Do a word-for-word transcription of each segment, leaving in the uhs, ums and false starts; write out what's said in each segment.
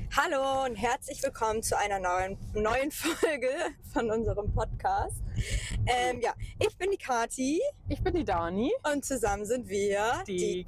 Hallo und herzlich willkommen zu einer neuen, neuen Folge von unserem Podcast. Ähm, ja, ich bin die Kati. Ich bin die Dani. Und zusammen sind wir die, die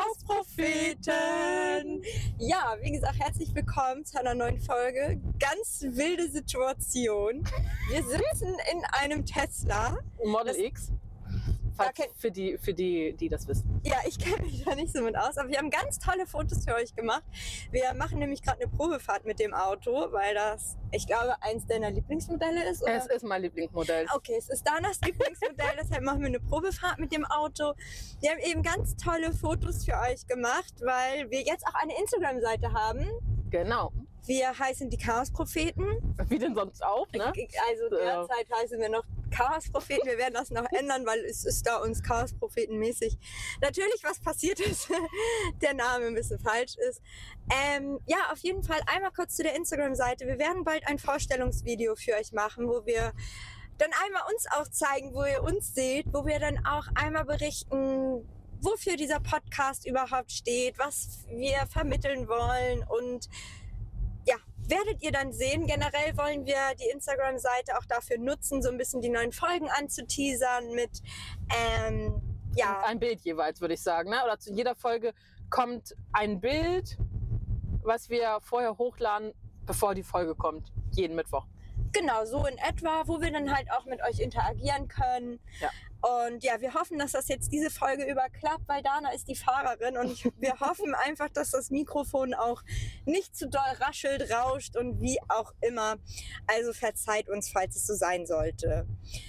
Chaos-Propheten. Ja, wie gesagt, herzlich willkommen zu einer neuen Folge. Ganz wilde Situation. Wir sitzen in einem Tesla. Model das, X. Falls für die, für die, die das wissen. Ja, ich kenne mich da nicht so mit aus, aber wir haben ganz tolle Fotos für euch gemacht. Wir machen nämlich gerade eine Probefahrt mit dem Auto, weil das, ich glaube, eins deiner Lieblingsmodelle ist. Oder? Es ist mein Lieblingsmodell. Okay, es ist Danas Lieblingsmodell, deshalb machen wir eine Probefahrt mit dem Auto. Wir haben eben ganz tolle Fotos für euch gemacht, weil wir jetzt auch eine Instagram-Seite haben. Genau. Wir heißen die Chaos-Propheten. Wie denn sonst auch, ne? Also derzeit heißen wir noch Chaos-Propheten. Wir werden das noch ändern, weil es ist da uns Chaos-Propheten-mäßig natürlich was passiert ist, der Name ein bisschen falsch ist. Ähm, ja, auf jeden Fall einmal kurz zu der Instagram-Seite. Wir werden bald ein Vorstellungsvideo für euch machen, wo wir dann einmal uns auch zeigen, wo ihr uns seht, wo wir dann auch einmal berichten, wofür dieser Podcast überhaupt steht, was wir vermitteln wollen und ja, werdet ihr dann sehen. Generell wollen wir die Instagram-Seite auch dafür nutzen, so ein bisschen die neuen Folgen anzuteasern mit, ähm, ja. Ein Bild jeweils, würde ich sagen, ne? Oder zu jeder Folge kommt ein Bild, was wir vorher hochladen, bevor die Folge kommt. Jeden Mittwoch. Genau, so in etwa, wo wir dann halt auch mit euch interagieren können. Ja. Und ja, wir hoffen, dass das jetzt diese Folge über klappt, weil Dana ist die Fahrerin und ich, wir hoffen einfach, dass das Mikrofon auch nicht zu doll raschelt, rauscht und wie auch immer. Also verzeiht uns, falls es so sein sollte.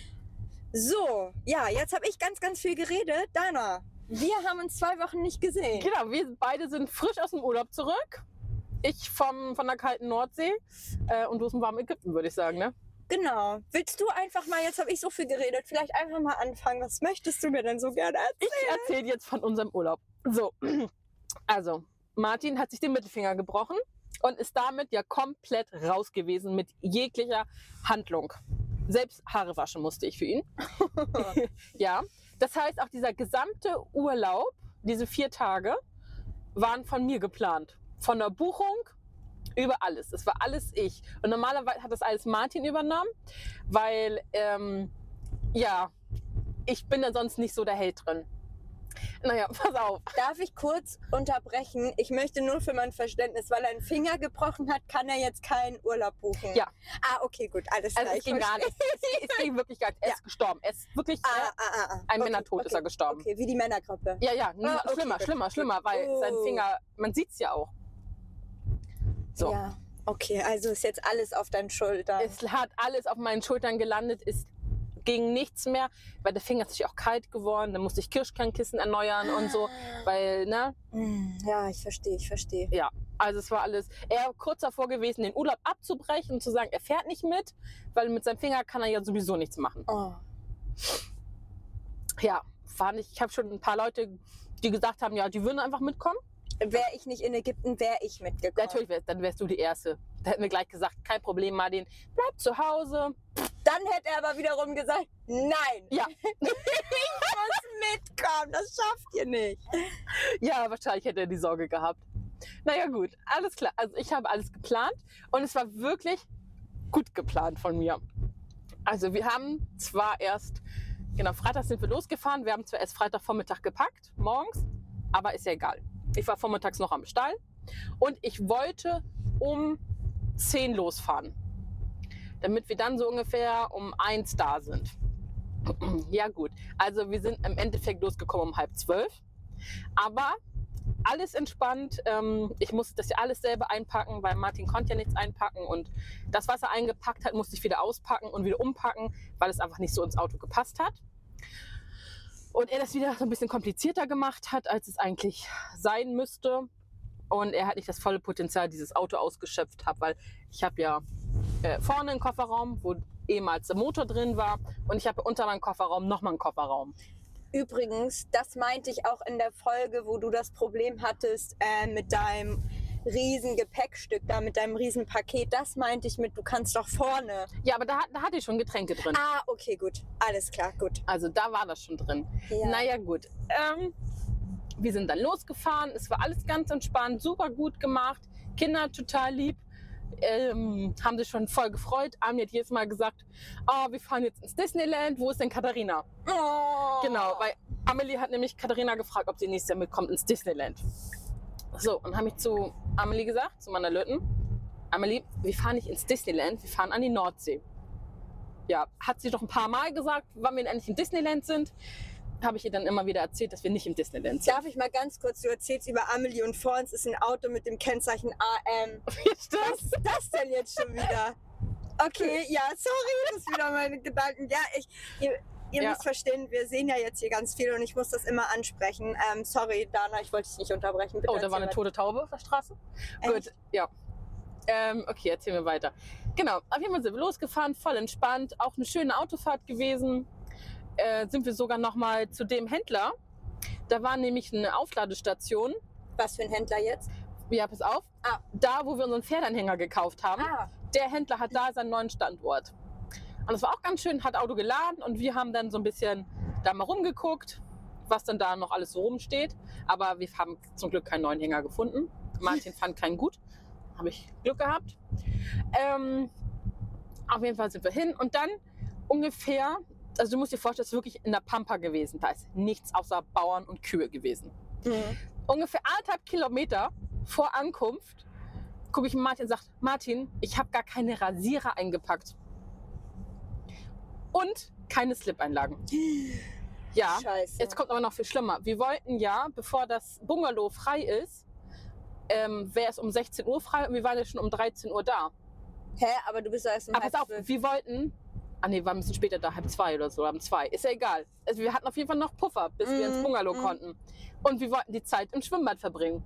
So, ja, jetzt habe ich ganz, ganz viel geredet. Dana, wir haben uns zwei Wochen nicht gesehen. Genau, wir beide sind frisch aus dem Urlaub zurück. Ich vom, von der kalten Nordsee äh, und du aus dem warmen Ägypten, würde ich sagen, ne? Genau. Willst du einfach mal, jetzt habe ich so viel geredet, vielleicht einfach mal anfangen. Was möchtest du mir denn so gerne erzählen? Ich erzähle jetzt von unserem Urlaub. So, also Martin hat sich den Mittelfinger gebrochen und ist damit ja komplett raus gewesen mit jeglicher Handlung. Selbst Haare waschen musste ich für ihn. Ja, das heißt, auch dieser gesamte Urlaub, diese vier Tage, waren von mir geplant. Von der Buchung über alles. Das war alles ich. Und normalerweise hat das alles Martin übernommen, weil, ähm, ja, ich bin da sonst nicht so der Held drin. Naja, pass auf. Darf ich kurz unterbrechen? Ich möchte nur für mein Verständnis, weil er einen Finger gebrochen hat, kann er jetzt keinen Urlaub buchen. Ja. Ah, okay, gut, alles klar. Also es ging gar nicht. Es, es ging wirklich gar nicht. Er ist Ja. gestorben. Er ist wirklich, Ah, äh, ah, ah, ah. ein okay, Männertod okay. ist er gestorben. Okay, wie die Männergrippe. Ja, ja, Ah, okay, schlimmer, gut, schlimmer, gut. schlimmer, weil Oh. sein Finger, man sieht es ja auch. So. Ja, okay, also ist jetzt alles auf deinen Schultern. Es hat alles auf meinen Schultern gelandet, es ging nichts mehr, weil der Finger ist natürlich auch kalt geworden, dann musste ich Kirschkernkissen erneuern und so, weil, ne? Ja, ich verstehe, ich verstehe. Ja, also es war alles, er kurz davor gewesen, den Urlaub abzubrechen und zu sagen, er fährt nicht mit, weil mit seinem Finger kann er ja sowieso nichts machen. Oh. Ja, war nicht, ich habe schon ein paar Leute, die gesagt haben, ja, die würden einfach mitkommen. Wäre ich nicht in Ägypten, wäre ich mitgekommen. Natürlich, wär, dann wärst du die Erste. Da hätten wir gleich gesagt, kein Problem, Martin, bleib zu Hause. Dann hätte er aber wiederum gesagt, nein, Ja, ich muss mitkommen, das schafft ihr nicht. ja, wahrscheinlich hätte er die Sorge gehabt. Naja gut, alles klar. Also ich habe alles geplant und es war wirklich gut geplant von mir. Also wir haben zwar erst, genau, Freitag sind wir losgefahren, wir haben zwar erst Freitagvormittag gepackt, morgens, aber ist ja egal. Ich war vormittags noch am Stall und ich wollte um zehn losfahren, damit wir dann so ungefähr um eins da sind. Ja gut, also wir sind im Endeffekt losgekommen um halb zwölf, aber alles entspannt. Ich musste das ja alles selber einpacken, weil Martin konnte ja nichts einpacken und das, was er eingepackt hat, musste ich wieder auspacken und wieder umpacken, weil es einfach nicht so ins Auto gepasst hat. Und er das wieder so ein bisschen komplizierter gemacht hat, als es eigentlich sein müsste. Und er hat nicht das volle Potenzial dieses Auto ausgeschöpft hat, weil ich habe ja äh, vorne einen Kofferraum, wo ehemals der Motor drin war. Und ich habe unter meinem Kofferraum nochmal einen Kofferraum. Übrigens, das meinte ich auch in der Folge, wo du das Problem hattest äh, mit deinem riesen Gepäckstück, da mit deinem riesen Paket. Das meinte ich mit, du kannst doch vorne. Ja, aber da, da hatte ich schon Getränke drin. Ah, okay, gut. Alles klar, gut. Also da war das schon drin. Ja. Naja, gut. Ähm, wir sind dann losgefahren. Es war alles ganz entspannt, super gut gemacht. Kinder total lieb. Ähm, haben sich schon voll gefreut. Amelie hat jedes Mal gesagt, oh, wir fahren jetzt ins Disneyland, wo ist denn Katharina? Oh. Genau, weil Amelie hat nämlich Katharina gefragt, ob sie nächstes Jahr mitkommt ins Disneyland. So, und habe ich zu Amelie gesagt, zu meiner Löten, Amelie, wir fahren nicht ins Disneyland, wir fahren an die Nordsee. Ja, hat sie doch ein paar Mal gesagt, wann wir endlich in Disneyland sind. Habe ich ihr dann immer wieder erzählt, dass wir nicht im Disneyland sind. Darf ich mal ganz kurz, du erzählst über Amelie und vor uns ist ein Auto mit dem Kennzeichen A M. Wie ist das? Was ist das denn jetzt schon wieder? Okay, ja, sorry, das ist wieder meine Gedanken. Ja, ich, ihr, ihr Ja. müsst verstehen, wir sehen ja jetzt hier ganz viel und ich muss das immer ansprechen. Ähm, sorry, Dana, ich wollte dich nicht unterbrechen. Bitte Oh, da war eine erzähl tote Taube auf der Straße. Echt? Gut, ja. Ähm, okay, erzähl mir weiter. Genau, auf jeden Fall sind wir losgefahren, voll entspannt. Auch eine schöne Autofahrt gewesen. Äh, sind wir sogar noch mal zu dem Händler. Da war nämlich eine Aufladestation. weiter. Was für ein Händler jetzt? Ja, pass auf. Ah. Da, wo wir unseren Pferdanhänger gekauft haben. Ah, Der Händler hat da seinen neuen Standort. Und das war auch ganz schön, hat Auto geladen und wir haben dann so ein bisschen da mal rumgeguckt, was dann da noch alles so rumsteht. Aber wir haben zum Glück keinen neuen Hänger gefunden. Martin fand keinen gut. Habe ich Glück gehabt. Ähm, auf jeden Fall sind wir hin und dann ungefähr, also du musst dir vorstellen, es ist wirklich in der Pampa gewesen. Da ist nichts außer Bauern und Kühe gewesen. mhm. Ungefähr anderthalb Kilometer vor Ankunft gucke ich Martin und sage, Martin, ich habe gar keine Rasierer eingepackt. Und keine Slip-Einlagen. Ja, Scheiße. jetzt kommt aber noch viel schlimmer. Wir wollten ja, bevor das Bungalow frei ist, ähm, wäre es um sechzehn Uhr frei und wir waren ja schon um dreizehn Uhr da. Hä, aber du bist ja erst um Aber halb pass auf, zwölf. wir wollten, ah nee, wir waren ein bisschen später da, halb zwei oder so, um zwei, ist ja egal. Also wir hatten auf jeden Fall noch Puffer, bis wir ins Mhm, Bungalow mhm. konnten. Und wir wollten die Zeit im Schwimmbad verbringen.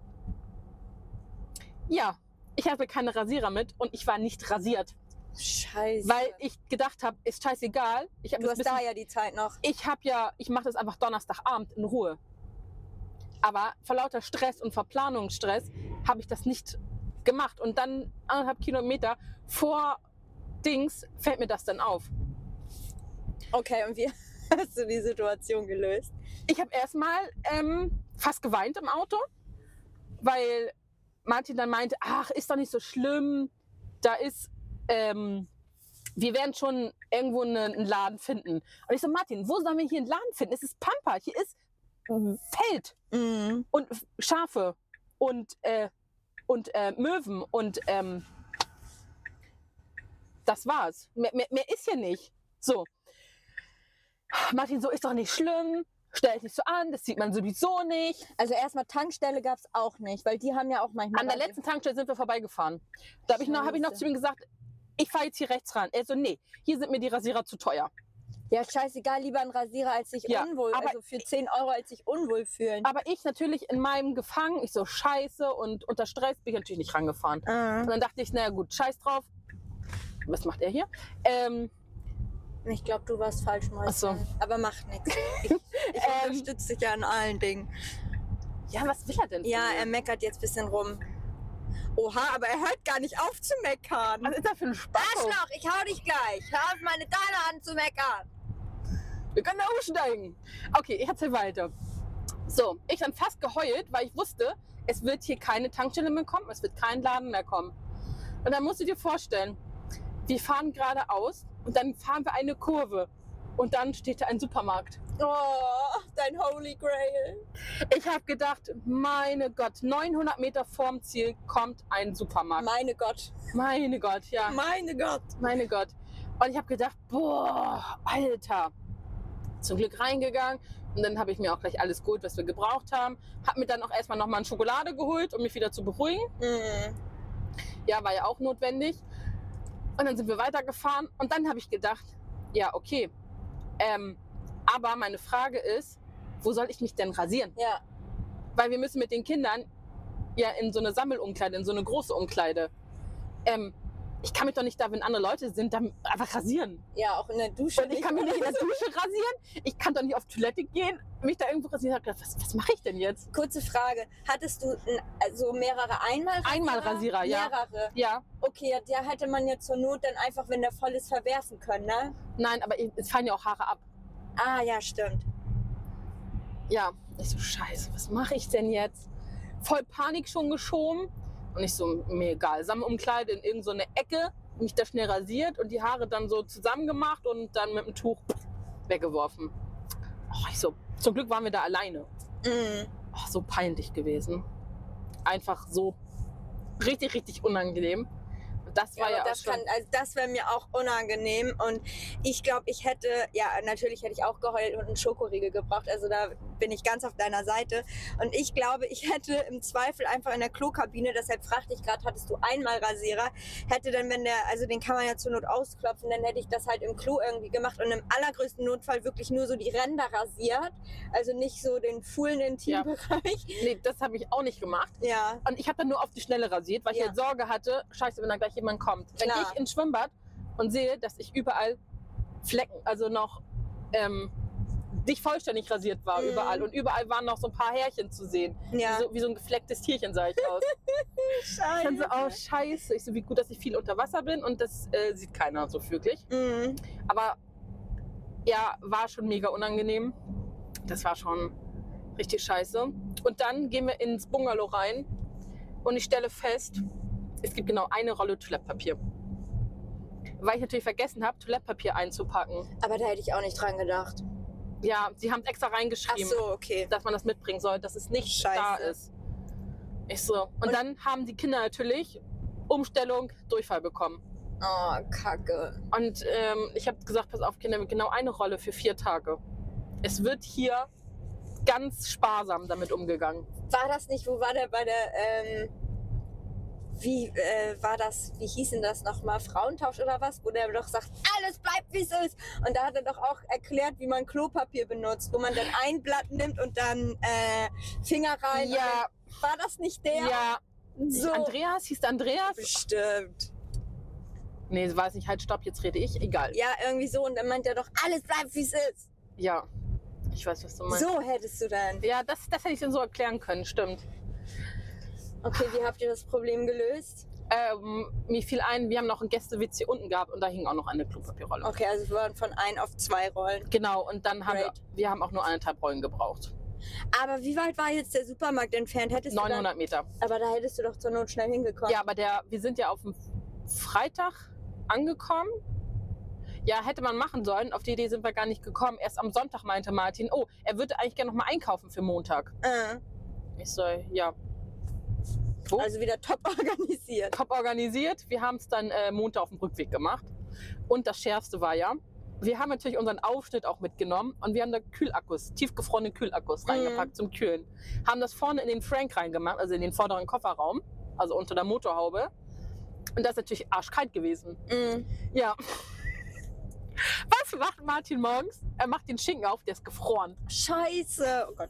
Ja, ich hatte keine Rasierer mit und ich war nicht rasiert, Scheiße. weil ich gedacht habe, ist scheißegal. Ich habe du hast da ja die Zeit noch. ich habe ja, ich mache das einfach Donnerstagabend in Ruhe. Aber vor lauter Stress und Verplanungsstress habe ich das nicht gemacht. Und dann anderthalb Kilometer vor Dings fällt mir das dann auf. Okay, und wie hast du die Situation gelöst? Ich habe erstmal ähm, fast geweint im Auto, weil Martin dann meinte, ach, ist doch nicht so schlimm. Da ist, ähm, wir werden schon irgendwo eine, einen Laden finden. Und ich so, Martin, wo sollen wir hier einen Laden finden? Es ist Pampa, hier ist Feld Mhm. und Schafe und, äh, und äh, Möwen und ähm, das war's. Mehr, mehr, mehr ist hier nicht. So. Martin, so ist doch nicht schlimm. Stell dich nicht so an, das sieht man sowieso nicht. Also erstmal Tankstelle gab es auch nicht, weil die haben ja auch manchmal... An der letzten Tankstelle sind wir vorbeigefahren. Da habe ich, noch- hab ich noch Scheiße. zu ihm gesagt, ich fahre jetzt hier rechts ran. Er so, nee, hier sind mir die Rasierer zu teuer. Ja, scheißegal, lieber ein Rasierer als sich Ja, unwohl, aber- also für zehn Euro als sich unwohl fühlen. Aber ich natürlich in meinem Gefangen, ich so scheiße und unter Stress bin ich natürlich nicht rangefahren. Und Ah. dann dachte ich, naja gut, scheiß drauf. Was macht er hier? Ähm, Ich glaube, du warst falsch, Mäuschen. Ach so. Aber macht nichts. Ich, ich Ähm. unterstütze dich ja in allen Dingen. ja, was will er denn? von Ja, mir? er meckert jetzt ein bisschen rum. Oha, aber er hört gar nicht auf zu meckern. Was ist das für ein Spaß? Arschloch, ich hau dich gleich. Hör auf, meine Deine an zu meckern. Wir können da aussteigen. Okay, ich erzähl weiter. So, ich dann fast geheult, weil ich wusste, es wird hier keine Tankstelle mehr kommen, es wird kein Laden mehr kommen. Und dann musst du dir vorstellen, wir fahren geradeaus und dann fahren wir eine Kurve und dann steht da ein Supermarkt. Oh, dein Holy Grail. Ich habe gedacht, meine Gott, neunhundert Meter vorm Ziel kommt ein Supermarkt. Meine Gott. Meine Gott, ja, Meine Gott. meine Gott. Und ich habe gedacht, boah, Alter. Zum Glück reingegangen und dann habe ich mir auch gleich alles geholt, was wir gebraucht haben. Habe mir dann auch erstmal nochmal eine Schokolade geholt, um mich wieder zu beruhigen. Mhm. Ja, war ja auch notwendig. Und dann sind wir weitergefahren und dann habe ich gedacht, ja, okay. Ähm, aber meine Frage ist, wo soll ich mich denn rasieren? Ja. Weil wir müssen mit den Kindern ja in so eine Sammelumkleide, in so eine große Umkleide. Ähm, ich kann mich doch nicht da, wenn andere Leute sind, dann einfach rasieren. Ja, auch in der Dusche. Und ich kann mich nicht in der Dusche rasieren. Ich kann doch nicht auf Toilette gehen, mich da irgendwo rasieren. Ich hab gedacht, was, was mache ich denn jetzt? Kurze Frage. Hattest du n- also mehrere Einmalrasierer? Einmalrasierer, ja. Mehrere. Ja, Okay, der hätte man ja zur Not dann einfach, wenn der voll ist, verwerfen können, ne? nein, aber ich- es fallen ja auch Haare ab. Ah, ja, stimmt. Ja, ich so, scheiße, was mache ich denn jetzt? Voll Panik schon geschoben. Und ich so, mir egal. Sammelumkleide in irgendeine so Ecke, mich da schnell rasiert und die Haare dann so zusammen gemacht und dann mit dem Tuch weggeworfen. Oh, ich so, zum Glück waren wir da alleine. Mm. Oh, so peinlich gewesen. Einfach so richtig, richtig unangenehm. Das war ja, ja das auch schon... kann, also das wäre mir auch unangenehm und ich glaube, ich hätte, ja natürlich hätte ich auch geheult und einen Schokoriegel gebraucht, also da bin ich ganz auf deiner Seite und ich glaube, ich hätte im Zweifel einfach in der Klokabine, deshalb fragte ich gerade, hattest du einmal Rasierer, hätte dann, wenn der, also den kann man ja zur Not ausklopfen, dann hätte ich das halt im Klo irgendwie gemacht und im allergrößten Notfall wirklich nur so die Ränder rasiert, also nicht so den Fuhlen Intimbereich. Ja. Nee, das habe ich auch nicht gemacht. Ja. Und ich habe dann nur auf die Schnelle rasiert, weil ich ja. halt Sorge hatte, scheiße, wenn da gleich jemand kommt. Wenn Klar. ich ins Schwimmbad und sehe, dass ich überall Flecken, also noch ähm, nicht vollständig rasiert war Mhm. überall und überall waren noch so ein paar Härchen zu sehen. Ja. Wie, so, wie so ein geflecktes Tierchen sah ich aus. Scheiße. Ich dann so, oh scheiße, ich so, wie gut, dass ich viel unter Wasser bin und das äh, sieht keiner so wirklich. Mhm. Aber ja, war schon mega unangenehm. Das war schon richtig scheiße. Und dann gehen wir ins Bungalow rein und ich stelle fest, es gibt genau eine Rolle Toilettpapier. Weil ich natürlich vergessen habe, Toilettpapier einzupacken. Aber da hätte ich auch nicht dran gedacht. Ja, sie haben es extra reingeschrieben, Ach so, okay. dass man das mitbringen soll, dass es nicht Scheiße. da ist. Ich so. Und, Und- dann haben die Kinder natürlich Umstellung, Durchfall bekommen. Oh, Kacke. Und ähm, ich habe gesagt, pass auf Kinder, genau eine Rolle für vier Tage. Es wird hier ganz sparsam damit umgegangen. War das nicht, wo war der bei der, ähm, wie äh, war das, wie hieß denn das nochmal, Frauentausch oder was, wo der doch sagt, alles bleibt wie es ist. Und da hat er doch auch erklärt, wie man Klopapier benutzt, wo man dann ein Blatt nimmt und dann äh, Finger rein. Ja. Und dann, war das nicht der? Ja, so. Andreas, hieß der Andreas? Bestimmt. Nee, weiß nicht, halt, stopp, jetzt rede ich, egal. Ja, irgendwie so. Und dann meint er doch, alles bleibt wie es ist. Ja, ich weiß, was du meinst. So hättest du dann. Ja, das, das hätte ich dann so erklären können, stimmt. Okay, wie habt ihr das Problem gelöst? Ähm, mir fiel ein, wir haben noch ein Gäste-W C unten gehabt und da hing auch noch eine Klopapierrolle. Okay, also wir waren von ein auf zwei Rollen. Genau, und dann haben wir, Great. wir haben auch nur eineinhalb Rollen gebraucht. Aber wie weit war jetzt der Supermarkt entfernt? Hättest neunhundert Meter. Du dann, aber da hättest du doch zur Not schnell hingekommen. Ja, aber der, wir sind ja auf dem Freitag angekommen. Ja, hätte man machen sollen. Auf die Idee sind wir gar nicht gekommen. Erst am Sonntag meinte Martin, oh, er würde eigentlich gerne noch mal einkaufen für Montag. Äh, Ich so, ja. Wo? also wieder top organisiert. Top organisiert. Wir haben es dann äh, Montag auf dem Rückweg gemacht. Und das Schärfste war ja, wir haben natürlich unseren Aufschnitt auch mitgenommen und wir haben da Kühlakkus, tiefgefrorene Kühlakkus Mhm. reingepackt zum Kühlen. Haben das vorne in den Frank reingemacht, also in den vorderen Kofferraum, also unter der Motorhaube. Und das ist natürlich arschkalt gewesen. Mm. Ja. Was macht Martin morgens? Er macht den Schinken auf, der ist gefroren. Scheiße. Oh Gott.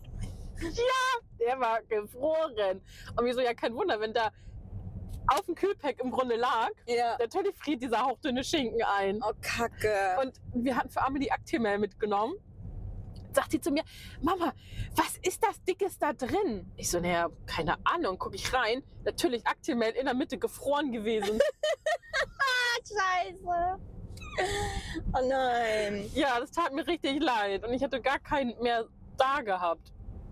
Der war gefroren. Und wir so, ja, kein Wunder, wenn da auf dem Kühlpack im Grunde lag, Ja. natürlich friert dieser hauchdünne Schinken ein. Oh, Kacke. Und wir hatten für Amelie Actimel mitgenommen. Sagt sie zu mir, Mama, was ist das Dickes da drin? Ich so, naja, keine Ahnung, gucke ich rein. Natürlich Actimel in der Mitte gefroren gewesen. Scheiße. Oh nein. Ja, das tat mir richtig leid. Und ich hatte gar keinen mehr da gehabt.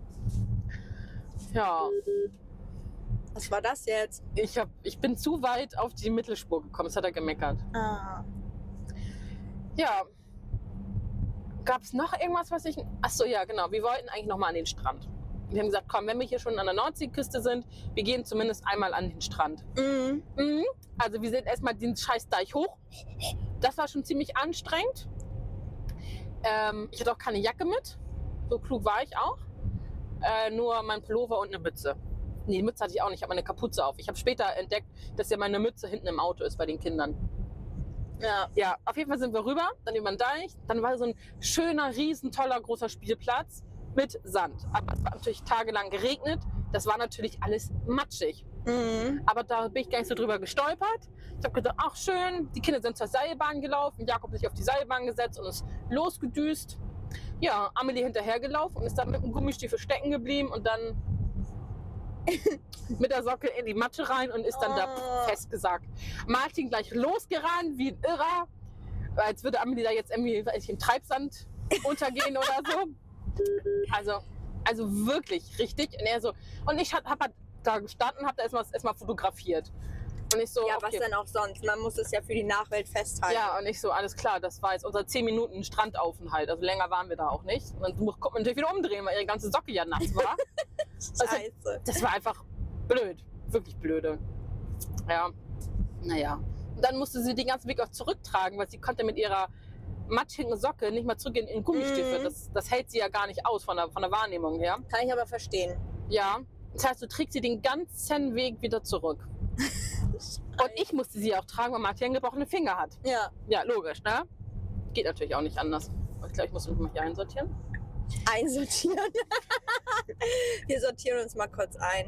Ja, Was war das jetzt? ich, hab, ich bin zu weit auf die Mittelspur gekommen. Das hat er gemeckert. Ah. Ja. Gab es noch irgendwas, was ich... Achso, ja, genau. Wir wollten eigentlich nochmal an den Strand. Wir haben gesagt, komm, wenn wir hier schon an der Nordseeküste sind, wir gehen zumindest einmal an den Strand. Mm. Mhm. Also wir sind erstmal den scheiß Deich hoch. Das war schon ziemlich anstrengend. Ähm, ich hatte auch keine Jacke mit. So klug war ich auch. Äh, nur mein Pullover und eine Mütze. Nee, die Mütze hatte ich auch nicht. Ich habe meine Kapuze auf. Ich habe später entdeckt, dass ja meine Mütze hinten im Auto ist bei den Kindern. Ja. Ja, auf jeden Fall sind wir rüber, dann über den Deich. Dann war so ein schöner, riesen, toller, großer Spielplatz mit Sand. Aber es war natürlich tagelang geregnet. Das war natürlich alles matschig. Mm. Aber da bin ich gar nicht so drüber gestolpert. Ich habe gedacht, ach schön, die Kinder sind zur Seilbahn gelaufen. Jakob hat sich auf die Seilbahn gesetzt und ist losgedüst. Ja, Amelie hinterhergelaufen und ist dann mit dem Gummistiefel stecken geblieben und dann mit der Socke in die Matte rein und ist dann da Oh. festgesagt. Martin gleich losgerannt wie ein Irrer, als würde Amelie da jetzt irgendwie weiß ich, im Treibsand untergehen oder so. Also, also wirklich richtig. Und er so, und ich habe hab halt da gestanden, habe da erstmal erstmal fotografiert. Und ich so, Ja, okay. was denn auch sonst? Man muss es ja für die Nachwelt festhalten. Ja, und ich so, alles klar, das war jetzt unser zehn Minuten Strandaufenthalt. Also länger waren wir da auch nicht. Und dann konnte man natürlich wieder umdrehen, weil ihre ganze Socke ja nass war. Scheiße. Das war einfach blöd. Wirklich blöde. Ja, naja. Und dann musste sie den ganzen Weg auch zurücktragen, weil sie konnte mit ihrer matschigen Socke nicht mal zurück in, in Gummistiefel. Mhm. Das, das hält sie ja gar nicht aus von der, von der Wahrnehmung her. Kann ich aber verstehen. Ja, das heißt, du trägst sie den ganzen Weg wieder zurück. Und ich musste sie auch tragen, weil Martin einen gebrochenen Finger hat. Ja. Ja, logisch, ne? Geht natürlich auch nicht anders. Ich glaube, ich muss mich mal hier einsortieren. Einsortieren. Wir sortieren uns mal kurz ein.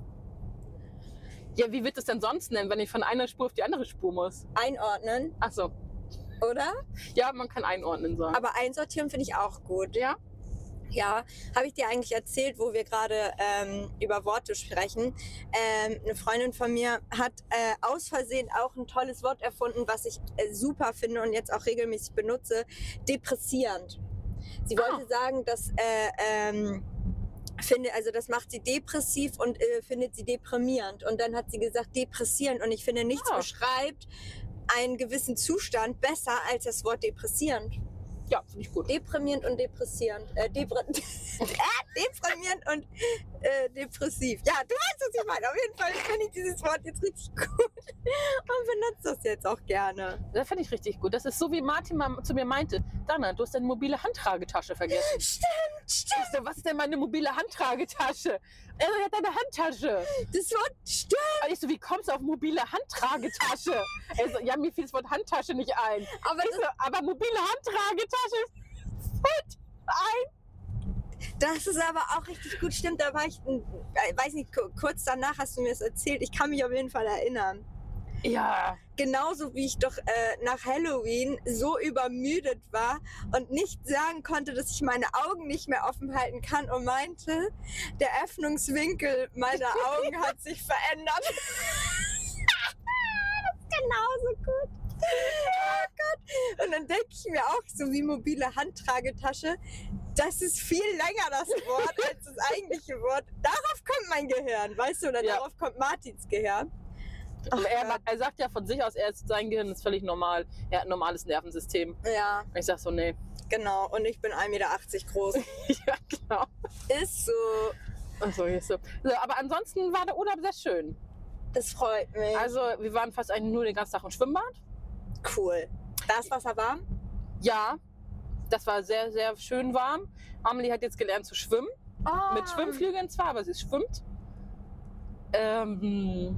Ja, wie wird es denn sonst nennen, wenn ich von einer Spur auf die andere Spur muss? Einordnen, Ach so. oder? Ja, man kann einordnen sagen. Aber einsortieren finde ich auch gut. ja? Ja, habe ich dir eigentlich erzählt, wo wir gerade ähm, über Worte sprechen. Ähm, eine Freundin von mir hat äh, aus Versehen auch ein tolles Wort erfunden, was ich äh, super finde und jetzt auch regelmäßig benutze. Depressierend. Sie Ah. wollte sagen, dass äh, ähm, finde, also das macht sie depressiv und äh, findet sie deprimierend. Und dann hat sie gesagt depressierend. Und ich finde, nichts Ah. beschreibt einen gewissen Zustand besser als das Wort depressierend. Ja, finde ich gut. Deprimierend und depressierend. Äh, depre äh, deprimierend und äh, depressiv. Ja, du weißt, was ich meine. Auf jeden Fall finde ich dieses Wort jetzt richtig gut und benutze das jetzt auch gerne. Das finde ich richtig gut. Das ist so, wie Martin mal zu mir meinte. Dana, du hast deine mobile Handtragetasche vergessen. Stimmt, stimmt. Ich so, was ist denn meine mobile Handtragetasche? Er so, ja, deine Handtasche. Das Wort stimmt. Und ich so, wie kommst du auf mobile Handtragetasche? Er so, ja, mir fiel das Wort Handtasche nicht ein. Aber Ich so, aber mobile Handtragetasche fällt ein. das ist aber auch richtig gut. Stimmt, da war ich, äh, weiß nicht, ku- kurz danach hast du mir das erzählt. Ich kann mich auf jeden Fall erinnern. Ja. Genauso wie ich doch äh, nach Halloween so übermüdet war und nicht sagen konnte, dass ich meine Augen nicht mehr offen halten kann und meinte, der Öffnungswinkel meiner Augen hat sich verändert. Das ist genauso gut. Oh Gott. Und dann denke ich mir auch so wie mobile Handtragetasche, das ist viel länger das Wort als das eigentliche Wort. Darauf kommt mein Gehirn, weißt du, oder Ja. darauf kommt Martins Gehirn. Und Ach er, Gott. er sagt ja von sich aus, er ist, sein Gehirn ist völlig normal. Er hat ein normales Nervensystem. Ja, Und ich sag so, nee. genau. Und ich bin ein Meter achtzig groß. Ja, genau. Ist so. Achso, hier ist so. so. Aber ansonsten war der Urlaub sehr schön. Das freut mich. Also, wir waren fast eigentlich nur den ganzen Tag im Schwimmbad. Cool. Da ist Wasser warm? Ja, das war sehr, sehr schön warm. Amelie hat jetzt gelernt zu schwimmen. Oh. Mit Schwimmflügeln zwar, aber sie schwimmt. Ähm,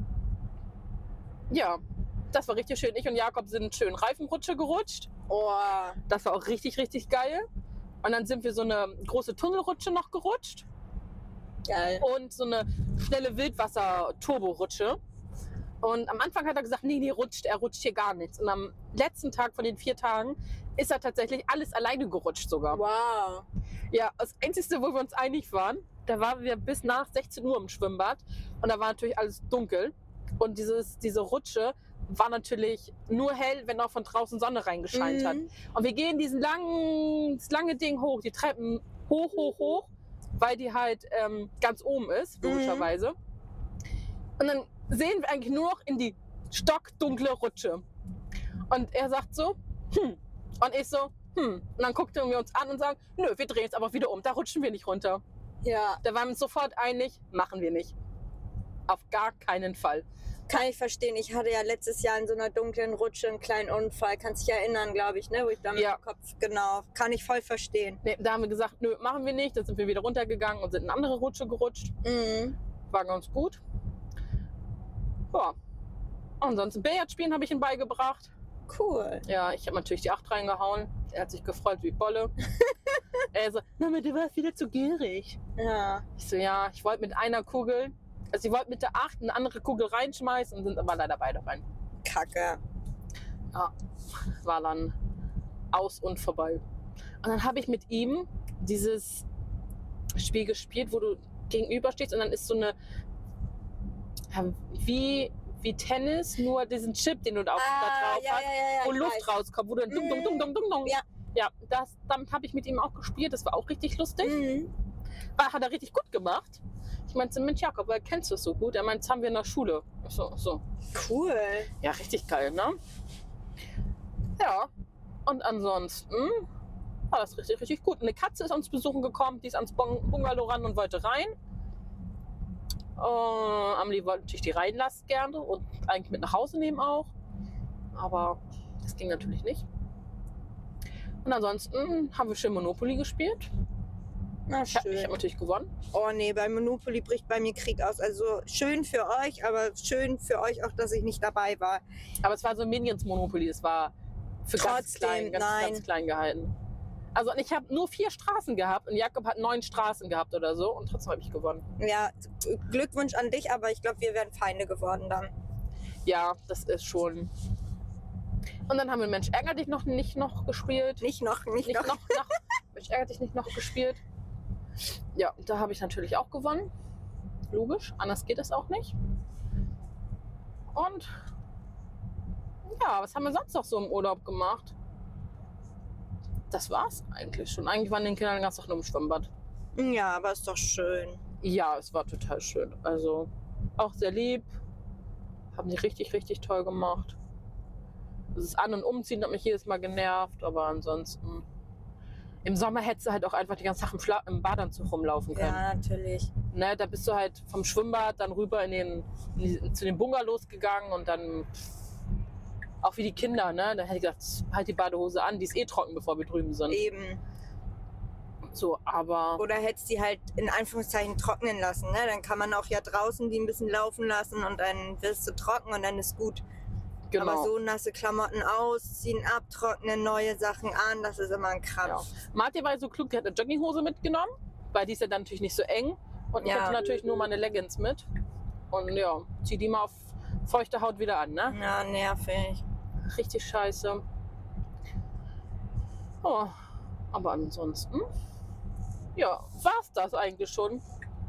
ja, das war richtig schön. Ich und Jakob sind schön Reifenrutsche gerutscht. Oh. Das war auch richtig, richtig geil. Und dann sind wir so eine große Tunnelrutsche noch gerutscht. Geil. Und so eine schnelle Wildwasser-Turbo-Rutsche. Und am Anfang hat er gesagt, nee, nee, rutscht, er rutscht hier gar nichts. Und am letzten Tag von den vier Tagen ist er tatsächlich alles alleine gerutscht sogar. Wow. Ja, das Einzige, wo wir uns einig waren, da waren wir bis nach sechzehn Uhr im Schwimmbad und da war natürlich alles dunkel. Und dieses, diese Rutsche war natürlich nur hell, wenn auch von draußen Sonne reingescheint Mhm. hat. Und wir gehen diesen langen, das lange Ding hoch, die Treppen hoch, hoch, hoch, weil die halt ähm, ganz oben ist, logischerweise. Und dann sehen wir eigentlich nur noch in die stockdunkle Rutsche. Und er sagt so, hm. Und ich so, hm. Und dann guckten wir uns an und sagen, nö, wir drehen jetzt aber wieder um, da rutschen wir nicht runter. Ja, Da waren wir uns sofort einig, machen wir nicht. Auf gar keinen Fall. kann ich verstehen. Ich hatte ja letztes Jahr in so einer dunklen Rutsche einen kleinen Unfall. Kannst dich erinnern, glaube ich, ne? Wo ich da mit Ja. dem Kopf, genau. Kann ich voll verstehen. Nee, da haben wir gesagt, nö, machen wir nicht. Dann sind wir wieder runtergegangen und sind in eine andere Rutsche gerutscht. Mhm. War ganz gut. Ja. Ansonsten Billard spielen habe ich ihm beigebracht. Cool. Ja, ich habe natürlich die acht reingehauen. Er hat sich gefreut wie Bolle. Er so, Mama, du warst wieder zu gierig. Ja. Ich so, ja, ich wollte mit einer Kugel, also ich wollte mit der acht eine andere Kugel reinschmeißen und sind aber leider beide rein. Kacke. Ja, war dann aus und vorbei. Und dann habe ich mit ihm dieses Spiel gespielt, wo du gegenüber stehst und dann ist so eine, ja, wie, wie Tennis, nur diesen Chip, den du da, auf, da drauf ja, hast, ja, ja, ja, wo ich Luft weiß. rauskommt, wo du dann dumm, dumm, dumm, dumm, dumm, dumm. Ja. Ja, das, damit habe ich mit ihm auch gespielt, das war auch richtig lustig. Mhm. War, hat er richtig gut gemacht. Ich meinte, Mensch Jakob, woher kennst du es so gut? Er meint, das haben wir in der Schule. Ich so, so. Cool. Ja, richtig geil, ne? Ja, und ansonsten war das richtig, richtig gut. Eine Katze ist uns besuchen gekommen, die ist ans Bungalow ran und wollte rein. Äh, Amelie wollte natürlich die reinlassen gerne und eigentlich mit nach Hause nehmen auch. Aber das ging natürlich nicht. Und ansonsten haben wir schön Monopoly gespielt. Na, Ich habe schön. hab natürlich gewonnen. Oh nee, bei Monopoly bricht bei mir Krieg aus. Also schön für euch, aber schön für euch auch, dass ich nicht dabei war. Aber es war so ein Minions Monopoly. Es war für ganz Trotzdem, klein, ganz, nein. ganz klein gehalten. Also und ich habe nur vier Straßen gehabt und Jakob hat neun Straßen gehabt oder so und trotzdem habe ich gewonnen. Ja, Glückwunsch an dich, aber ich glaube, wir wären Feinde geworden dann. Ja, das ist schon. Und dann haben wir Mensch ärger dich noch nicht noch gespielt. Nicht noch, nicht, Nicht noch. noch, noch Mensch ärger dich nicht noch gespielt. Ja, da habe ich natürlich auch gewonnen. Logisch, anders geht es auch nicht. Und ja, was haben wir sonst noch so im Urlaub gemacht? Das war's eigentlich schon. Eigentlich waren den Kindern den ganzen Tag nur im Schwimmbad. Ja, aber ist doch schön. Ja, es war total schön. Also auch sehr lieb. Haben die richtig, richtig toll gemacht. Das An- und Umziehen hat mich jedes Mal genervt, aber ansonsten. Im Sommer hättest du halt auch einfach die ganze Tag im, Schla- im Badeanzug rumlaufen können. Ja, natürlich. Ne, da bist du halt vom Schwimmbad dann rüber in den, in die, zu den Bungalows gegangen und dann auch wie die Kinder, ne? Da hätte ich gedacht, halt die Badehose an, die ist eh trocken, bevor wir drüben sind. Eben. So, aber Oder hättest die halt in Anführungszeichen trocknen lassen. Ne? Dann kann man auch ja draußen die ein bisschen laufen lassen und dann wirst du trocken und dann ist gut. genau. Aber so nasse Klamotten ausziehen, abtrocknen, neue Sachen an, das ist immer ein Ja. Krampf. Martin war so klug, die hat eine Jogginghose mitgenommen, weil die ist ja dann natürlich nicht so eng. Und ich Ja. hatte natürlich nur meine Leggings mit. Und ja, zieh die mal auf feuchte Haut wieder an, ne? Ja, nervig. Richtig scheiße. Oh, aber ansonsten, ja, war's das eigentlich schon.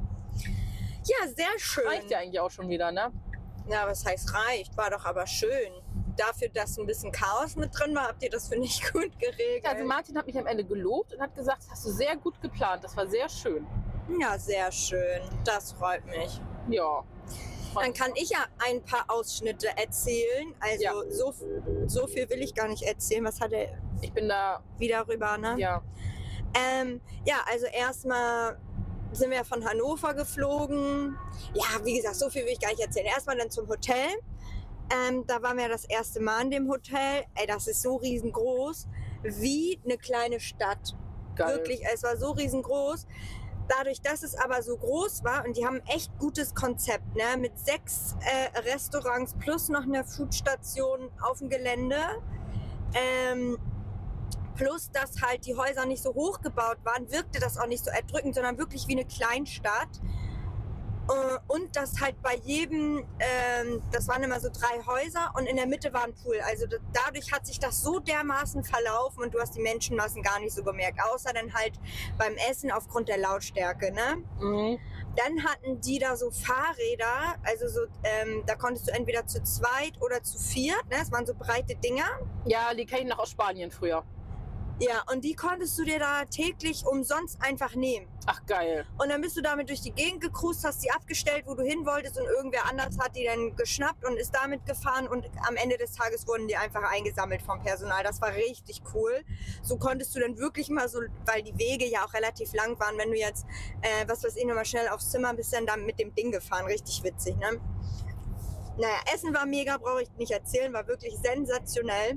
Ja, sehr schön. Reicht ja eigentlich auch schon wieder, ne? Ja, was heißt reicht? War doch aber schön. Dafür, dass ein bisschen Chaos mit drin war, habt ihr das, finde ich, gut geregelt. Also Martin hat mich am Ende gelobt und hat gesagt, das hast du sehr gut geplant. Das war sehr schön. Ja, sehr schön. Das freut mich. Ja. Dann kann ich ja ein paar Ausschnitte erzählen. Also Ja. so, so viel will ich gar nicht erzählen. Was hat er Ich bin da, wieder rüber, ne? ja. Ähm, ja, also erstmal sind wir von Hannover geflogen. Ja, wie gesagt, so viel will ich gar nicht erzählen. Erstmal dann zum Hotel. Ähm, da waren wir das erste Mal in dem Hotel. Ey, das ist so riesengroß, wie eine kleine Stadt. Geil. Wirklich, es war so riesengroß. Dadurch, dass es aber so groß war und die haben ein echt gutes Konzept, ne? Mit sechs äh, Restaurants plus noch eine Foodstation auf dem Gelände. Ähm, plus, dass halt die Häuser nicht so hoch gebaut waren, wirkte das auch nicht so erdrückend, sondern wirklich wie eine Kleinstadt. Äh, und dass halt bei jedem, ähm, das waren immer so drei Häuser und in der Mitte war ein Pool. Also da, dadurch hat sich das so dermaßen verlaufen und du hast die Menschenmassen gar nicht so gemerkt, außer dann halt beim Essen aufgrund der Lautstärke, ne? Mhm. Dann hatten die da so Fahrräder, also so, ähm, da konntest du entweder zu zweit oder zu viert, ne? Das waren so breite Dinger. Ja, die kenne ich noch aus Spanien früher. Ja, und die konntest du dir da täglich umsonst einfach nehmen. Ach, geil. Und dann bist du damit durch die Gegend gecruist, hast die abgestellt, wo du hin wolltest und irgendwer anders hat die dann geschnappt und ist damit gefahren und am Ende des Tages wurden die einfach eingesammelt vom Personal. Das war richtig cool. So konntest du dann wirklich mal so, weil die Wege ja auch relativ lang waren, wenn du jetzt, äh, was weiß ich, nochmal schnell aufs Zimmer bist, dann, dann mit dem Ding gefahren. Richtig witzig, ne? Naja, Essen war mega, brauche ich nicht erzählen, war wirklich sensationell.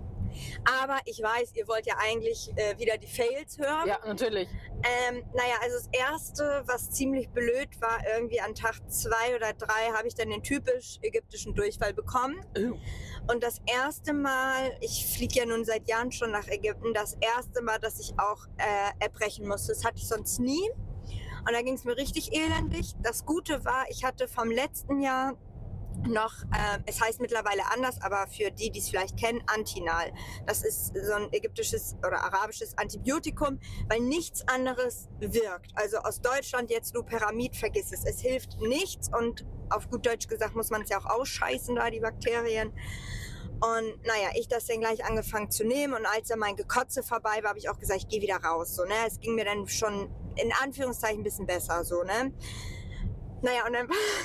Aber ich weiß, ihr wollt ja eigentlich äh, wieder die Fails hören. Ja, natürlich. Ähm, naja, also das Erste, was ziemlich blöd war, irgendwie an Tag zwei oder drei habe ich dann den typisch ägyptischen Durchfall bekommen. Oh. Und das erste Mal, ich fliege ja nun seit Jahren schon nach Ägypten, das erste Mal, dass ich auch äh, erbrechen musste, das hatte ich sonst nie. Und da ging es mir richtig elendig. Das Gute war, ich hatte vom letzten Jahr noch, äh, es heißt mittlerweile anders, aber für die, die es vielleicht kennen, Antinal. Das ist so ein ägyptisches oder arabisches Antibiotikum, weil nichts anderes wirkt. Also aus Deutschland jetzt Loperamid, vergiss es. Es hilft nichts und auf gut Deutsch gesagt muss man es ja auch ausscheißen da, die Bakterien. Und naja, ich das dann gleich angefangen zu nehmen und als dann mein Gekotze vorbei war, habe ich auch gesagt, ich gehe wieder raus. So, ne? Es ging mir dann schon in Anführungszeichen ein bisschen besser. So, ne? naja, und dann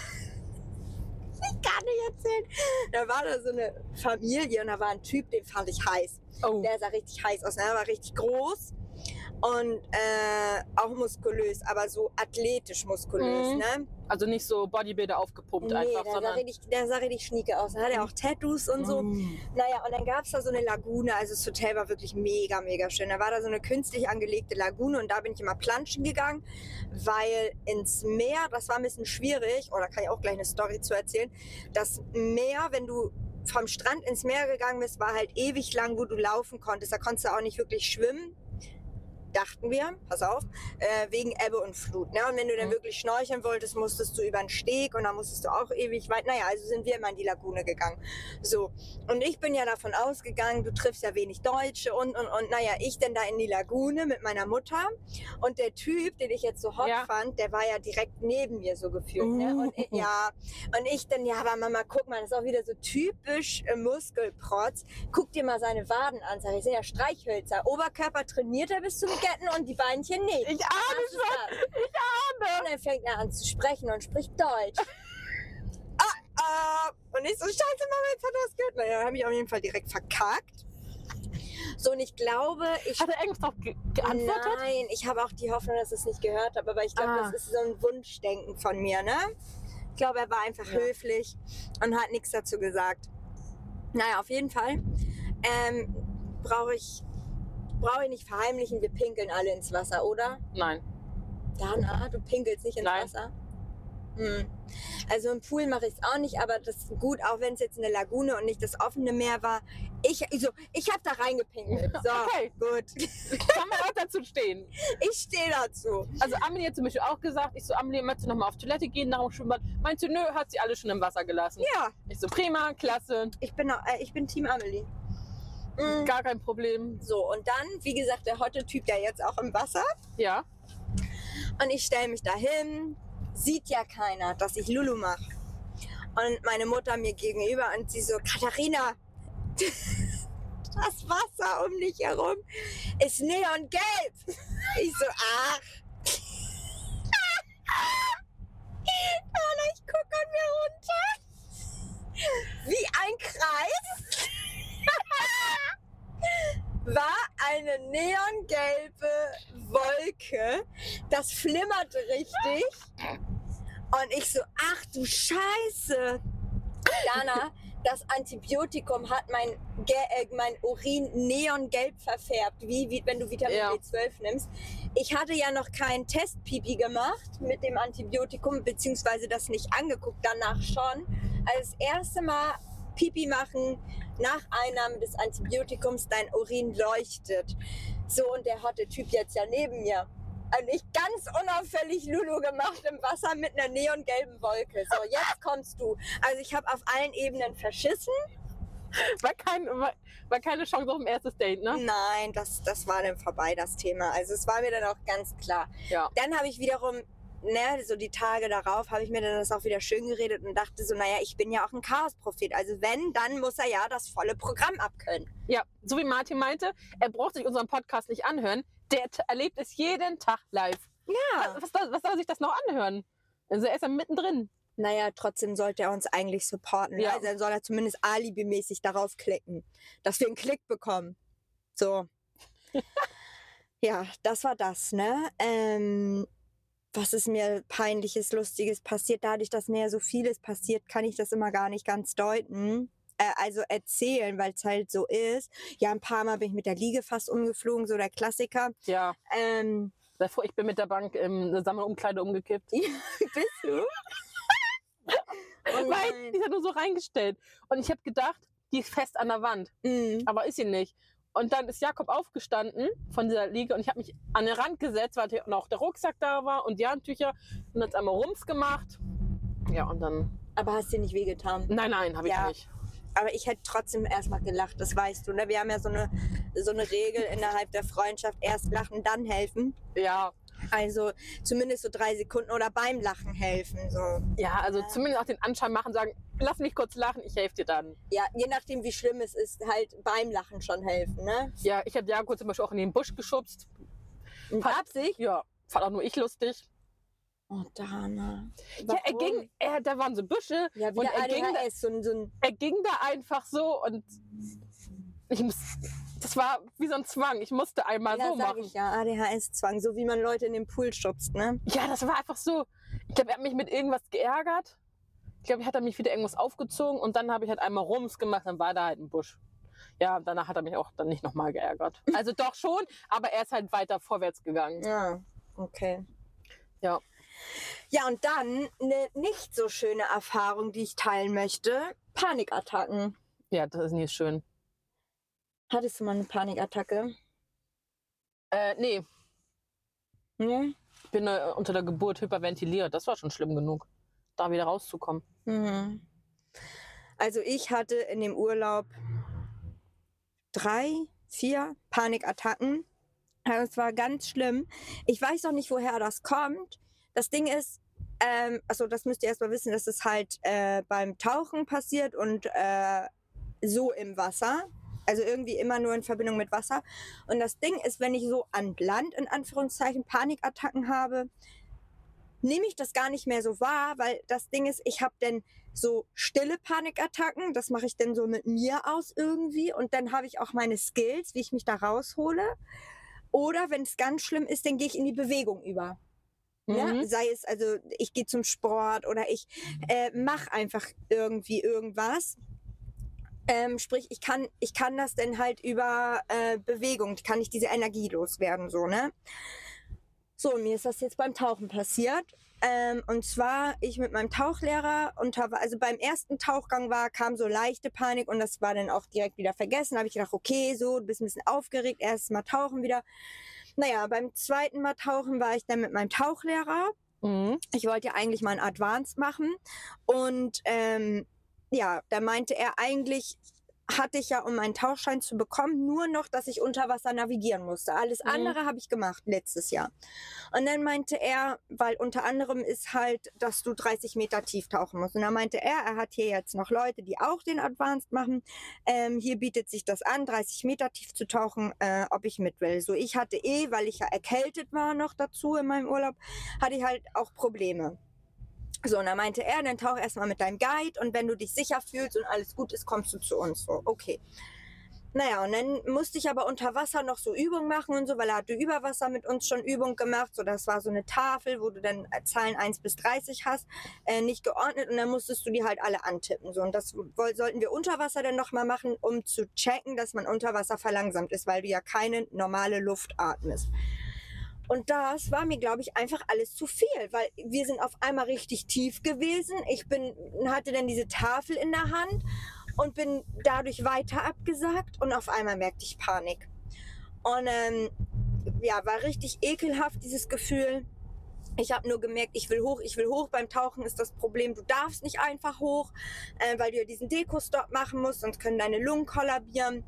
ich kann nicht erzählen. Da war da so eine Familie und da war ein Typ, den fand ich heiß. Oh. Der sah richtig heiß aus. Er war richtig groß und äh, auch muskulös, aber so athletisch muskulös, Mhm. ne? Also nicht so Bodybuilder aufgepumpt Nee, einfach, der sah, sondern... richtig, der sah richtig schnieke aus. Dann hat er auch Tattoos und so. Mm. Naja, und dann gab es da so eine Lagune. Also das Hotel war wirklich mega, mega schön. Da war da so eine künstlich angelegte Lagune und da bin ich immer planschen gegangen, weil ins Meer, das war ein bisschen schwierig, oder kann ich auch gleich eine Story zu erzählen, das Meer, wenn du vom Strand ins Meer gegangen bist, war halt ewig lang, wo du laufen konntest. Da konntest du auch nicht wirklich schwimmen. Dachten wir, pass auf, äh, wegen Ebbe und Flut. Ne? Und wenn du dann Mhm. wirklich schnorcheln wolltest, musstest du über den Steg und dann musstest du auch ewig weit. Naja, also sind wir immer in die Lagune gegangen. So, und ich bin ja davon ausgegangen, du triffst ja wenig Deutsche und, und, und. Naja, ich denn da in die Lagune mit meiner Mutter und der Typ, den ich jetzt so hot Ja. fand, der war ja direkt neben mir so gefühlt. Ne? Und ich, ja, und ich dann, ja, aber Mama, guck mal, das ist auch wieder so typisch äh, Muskelprotz. Guck dir mal seine Waden an, sag ich, sind ja Streichhölzer. Oberkörper trainiert er bis zum Getten und die Beinchen nicht. Ich ahne Was ist schon, das? ich ahne. Und dann fängt er an zu sprechen und spricht Deutsch. ah, ah. Und ich so, scheiße, Mama, jetzt hat er das gehört. Naja, habe ich auf jeden Fall direkt verkackt. So, und ich glaube, ich... Hat er irgendwas drauf ge geantwortet? Nein, ich habe auch die Hoffnung, dass ich es nicht gehört habe, aber ich glaube, Ah. das ist so ein Wunschdenken von mir, ne? Ich glaube, er war einfach Ja. höflich und hat nichts dazu gesagt. Naja, auf jeden Fall ähm, brauche ich, brauche ich nicht verheimlichen, wir pinkeln alle ins Wasser, oder? Nein. Dana, du pinkelst nicht ins Nein. Wasser? Hm. Also im Pool mache ich es auch nicht, aber das ist gut, auch wenn es jetzt eine Lagune und nicht das offene Meer war. Ich, so, ich habe da reingepinkelt. So, Okay. gut. Kann man auch dazu stehen. Ich stehe dazu. Also Amelie hat zum Beispiel auch gesagt, ich so, Amelie, möchtest du nochmal auf Toilette gehen nach dem Schwimmbad? Meinst du, nö, hat sie alle schon im Wasser gelassen. Ja, Ich so, prima, klasse, ich bin, auch- äh, ich bin Team Amelie. Mhm. gar kein Problem. So, und dann, wie gesagt, der hotte Typ, der jetzt auch im Wasser. Ja, Und ich stelle mich dahin, sieht ja keiner, dass ich Lulu mache. Und meine Mutter mir gegenüber und sie so, Katharina, das Wasser um dich herum ist neongelb. Ich so, ach. Und ich gucke an mir runter. Wie ein Kreis war eine neongelbe Wolke. Das flimmerte richtig. Und ich so, ach du Scheiße. Dana, das Antibiotikum hat mein, Ge äh, mein Urin neongelb verfärbt, wie, wie wenn du Vitamin Ja. B zwölf nimmst. Ich hatte ja noch keinen Testpipi gemacht mit dem Antibiotikum, beziehungsweise das nicht angeguckt, danach schon. Also das erste Mal Pipi machen nach Einnahme des Antibiotikums, dein Urin leuchtet. So, und der hotte Typ jetzt ja neben mir. Und ich ganz unauffällig Lulu gemacht im Wasser mit einer neongelben Wolke. So, jetzt kommst du. Also ich habe auf allen Ebenen verschissen. war, kein, war, war keine Chance auf ein erstes Date, ne? Nein, das, das war dann vorbei, das Thema. Also es war mir dann auch ganz klar. Ja. Dann habe ich wiederum, ne, so die Tage darauf, habe ich mir dann das auch wieder schön geredet und dachte so, naja, ich bin ja auch ein Chaos-Prophet. Also wenn, dann muss er ja das volle Programm abkönnen. Ja, so wie Martin meinte, er braucht sich unseren Podcast nicht anhören. Der t- erlebt es jeden Tag live. Ja. Was, was, soll- was soll sich das noch anhören? Also er ist ja mittendrin. Naja, trotzdem sollte er uns eigentlich supporten. Ja. Also dann soll er zumindest alibimäßig darauf klicken, dass wir einen Klick bekommen. So. Ja, das war das, ne? Ähm, was ist mir Peinliches, Lustiges passiert? Dadurch, dass mir ja so vieles passiert, kann ich das immer gar nicht ganz deuten. Äh, also erzählen, weil es halt so ist. Ja, ein paar Mal bin ich mit der Liege fast umgeflogen, so der Klassiker. Ja. Ähm, Davor, ich bin mit der Bank im Sammelumkleide umgekippt. bist du? Oh Nein, nein. die ist ja nur so reingestellt. Und ich habe gedacht, die ist fest an der Wand. Mm. Aber ist sie nicht. Und dann ist Jakob aufgestanden von dieser Liege und ich habe mich an den Rand gesetzt, weil auch der Rucksack da war und die Handtücher und jetzt einmal Rums gemacht. Ja, und dann... Aber hast dir nicht wehgetan? Nein, nein, habe ich Ja. nicht. Aber ich hätte trotzdem erstmal gelacht, das weißt du. Ne? Wir haben ja so eine, so eine Regel innerhalb der Freundschaft, erst lachen, dann helfen. Ja, Also zumindest so drei Sekunden oder beim Lachen helfen. So. ja, also Ja. zumindest auch den Anschein machen, sagen, lass mich kurz lachen, ich helfe dir dann. Ja, je nachdem wie schlimm es ist, halt beim Lachen schon helfen. Ne? Ja, ich habe Jakob zum Beispiel auch in den Busch geschubst. Und Hat- Absicht? Ja, fand auch nur ich lustig. Oh, Dana. Ja, er ging, er, da waren so Büsche Ja, wie und der er ging, da, A D H S, so ein, so ein er ging da einfach so und ich muss, das war wie so ein Zwang. Ich musste einmal ja, so sag machen. ich ja, A D H S-Zwang, so wie man Leute in den Pool schubst, ne? Ja, das war einfach so. Ich glaube, er hat mich mit irgendwas geärgert. Ich glaube, er hat mich wieder irgendwas aufgezogen und dann habe ich halt einmal Rums gemacht, dann war da halt ein Busch. Ja, danach hat er mich auch dann nicht nochmal geärgert. Also doch schon, aber er ist halt weiter vorwärts gegangen. Ja, okay. Ja. Ja, und dann eine nicht so schöne Erfahrung, die ich teilen möchte. Panikattacken. Ja, das ist nicht schön. Hattest du mal eine Panikattacke? Äh, nee, Nee? ich bin äh, unter der Geburt hyperventiliert. Das war schon schlimm genug, da wieder rauszukommen. Mhm. Also ich hatte in dem Urlaub drei, vier Panikattacken. Also es war ganz schlimm. Ich weiß noch nicht, woher das kommt. Das Ding ist, ähm, also das müsst ihr erstmal wissen, dass es halt äh, beim Tauchen passiert und äh, so im Wasser. Also irgendwie immer nur in Verbindung mit Wasser. Und das Ding ist, wenn ich so an Land in Anführungszeichen Panikattacken habe, nehme ich das gar nicht mehr so wahr, weil das Ding ist, ich habe dann so stille Panikattacken, das mache ich dann so mit mir aus irgendwie und dann habe ich auch meine Skills, wie ich mich da raushole. Oder wenn es ganz schlimm ist, dann gehe ich in die Bewegung über. Mhm. Ja, sei es also, ich gehe zum Sport oder ich äh, mache einfach irgendwie irgendwas. Ähm, sprich, ich kann, ich kann das dann halt über äh, Bewegung, kann ich diese Energie loswerden, so, ne? So, und mir ist das jetzt beim Tauchen passiert. Ähm, und zwar, ich mit meinem Tauchlehrer, unter, also beim ersten Tauchgang war, kam so leichte Panik und das war dann auch direkt wieder vergessen. Da habe ich gedacht, okay, so, du bist ein bisschen aufgeregt, erstes Mal tauchen wieder. Naja, beim zweiten Mal tauchen war ich dann mit meinem Tauchlehrer. Mhm. Ich wollte ja eigentlich mal ein Advanced machen. Und ähm, ja, da meinte er, eigentlich hatte ich ja, um meinen Tauchschein zu bekommen, nur noch, dass ich unter Wasser navigieren musste. Alles Mhm. andere habe ich gemacht letztes Jahr. Und dann meinte er, weil unter anderem ist halt, dass du dreißig Meter tief tauchen musst. Und dann meinte er, er hat hier jetzt noch Leute, die auch den Advanced machen. Ähm, hier bietet sich das an, dreißig Meter tief zu tauchen, äh, ob ich mit will. So, ich hatte eh, weil ich ja erkältet war noch dazu in meinem Urlaub, hatte ich halt auch Probleme. So, und dann meinte er, dann tauch erstmal mit deinem Guide und wenn du dich sicher fühlst und alles gut ist, kommst du zu uns. So, okay. Naja, und dann musste ich aber unter Wasser noch so Übungen machen und so, weil er hatte über Wasser mit uns schon Übungen gemacht. So, das war so eine Tafel, wo du dann Zahlen eins bis dreißig hast, äh, nicht geordnet und dann musstest du die halt alle antippen. So, und das woll- sollten wir unter Wasser dann nochmal machen, um zu checken, dass man unter Wasser verlangsamt ist, weil du ja keine normale Luft atmest. Und das war mir, glaube ich, einfach alles zu viel, weil wir sind auf einmal richtig tief gewesen. Ich bin, hatte dann diese Tafel in der Hand und bin dadurch weiter abgesackt und auf einmal merkte ich Panik. Und ähm, ja, war richtig ekelhaft, dieses Gefühl. Ich habe nur gemerkt, ich will hoch, ich will hoch. Beim Tauchen ist das Problem, du darfst nicht einfach hoch, äh, weil du ja diesen Deko-Stop machen musst, sonst können deine Lungen kollabieren.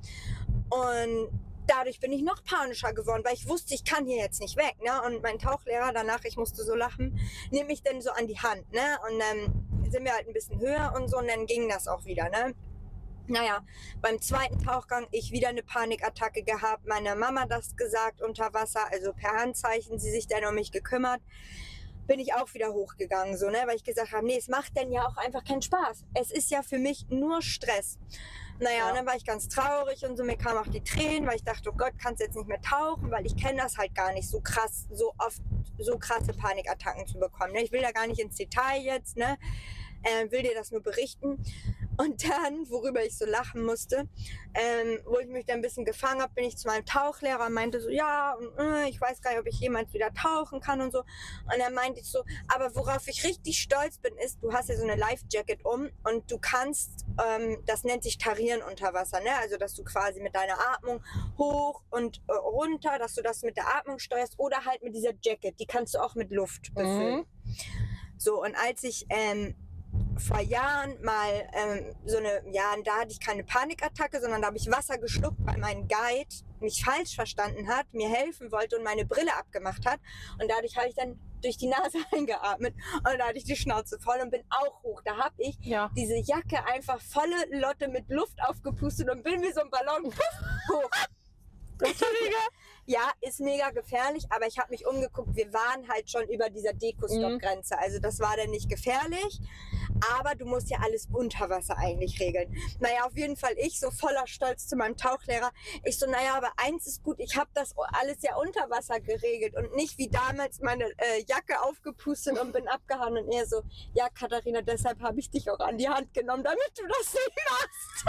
Und dadurch bin ich noch panischer geworden, weil ich wusste, ich kann hier jetzt nicht weg. Ne? Und mein Tauchlehrer danach, ich musste so lachen, nimmt mich dann so an die Hand. Ne? Und dann sind wir halt ein bisschen höher und so und dann ging das auch wieder. Ne? Naja, beim zweiten Tauchgang ich wieder eine Panikattacke gehabt, meiner Mama das gesagt unter Wasser, also per Handzeichen, sie sich dann um mich gekümmert, bin ich auch wieder hochgegangen, so, ne, weil ich gesagt habe, nee, es macht denn ja auch einfach keinen Spaß. Es ist ja für mich nur Stress. Naja, Ja. und dann war ich ganz traurig und so, mir kamen auch die Tränen, weil ich dachte, oh Gott, kannst jetzt nicht mehr tauchen, weil ich kenne das halt gar nicht, so krass, so oft, so krasse Panikattacken zu bekommen. Ne? Ich will da gar nicht ins Detail jetzt, ne, äh, will dir das nur berichten. Und dann, worüber ich so lachen musste, ähm, wo ich mich dann ein bisschen gefangen habe, bin ich zu meinem Tauchlehrer und meinte so, ja, und, äh, ich weiß gar nicht, ob ich jemals wieder tauchen kann und so. Und dann meinte ich so, aber worauf ich richtig stolz bin, ist, du hast ja so eine Life-Jacket um und du kannst, ähm, das nennt sich Tarieren unter Wasser, ne? Also, dass du quasi mit deiner Atmung hoch und äh, runter, dass du das mit der Atmung steuerst oder halt mit dieser Jacket, die kannst du auch mit Luft befüllen. Mhm. So, und als ich ähm, vor Jahren mal ähm, so eine, ja, da hatte ich keine Panikattacke, sondern da habe ich Wasser geschluckt, weil mein Guide mich falsch verstanden hat, mir helfen wollte und meine Brille abgemacht hat. Und dadurch habe ich dann durch die Nase eingeatmet und da hatte ich die Schnauze voll und bin auch hoch. Da habe ich Ja. diese Jacke einfach volle Lotte mit Luft aufgepustet und bin wie so ein Ballon puff, hoch. Ja, ist mega gefährlich, aber ich habe mich umgeguckt, wir waren halt schon über dieser Deko-Stop-Grenze, Mhm. also das war dann nicht gefährlich, aber du musst ja alles unter Wasser eigentlich regeln. Naja, auf jeden Fall ich so voller Stolz zu meinem Tauchlehrer, ich so, naja, aber eins ist gut, ich habe das alles ja unter Wasser geregelt und nicht wie damals meine äh, Jacke aufgepustet und bin abgehauen und er so, ja Katharina, deshalb habe ich dich auch an die Hand genommen, damit du das nicht machst.